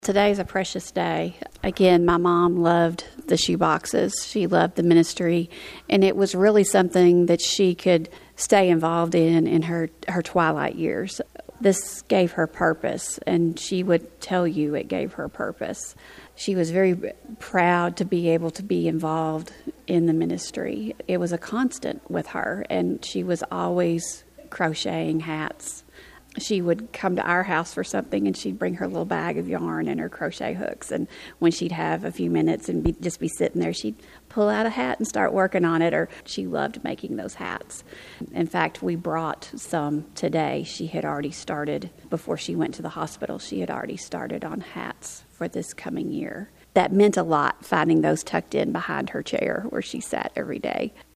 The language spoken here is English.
Today's a precious day. Again, my mom loved the shoe boxes. She loved the ministry, and it was really something that she could stay involved in her twilight years. This gave her purpose, and she would tell you it gave her purpose. She was very proud to be able to be involved in the ministry. It was a constant with her, and she was always crocheting hats. She would come to our house for something, and she'd bring her little bag of yarn and her crochet hooks. And when she'd have a few minutes and just be sitting there, she'd pull out a hat and start working on it. Or she loved making those hats. In fact, we brought some today. She had already started, before she went to the hospital, she had already started on hats for this coming year. That meant a lot, finding those tucked in behind her chair where she sat every day.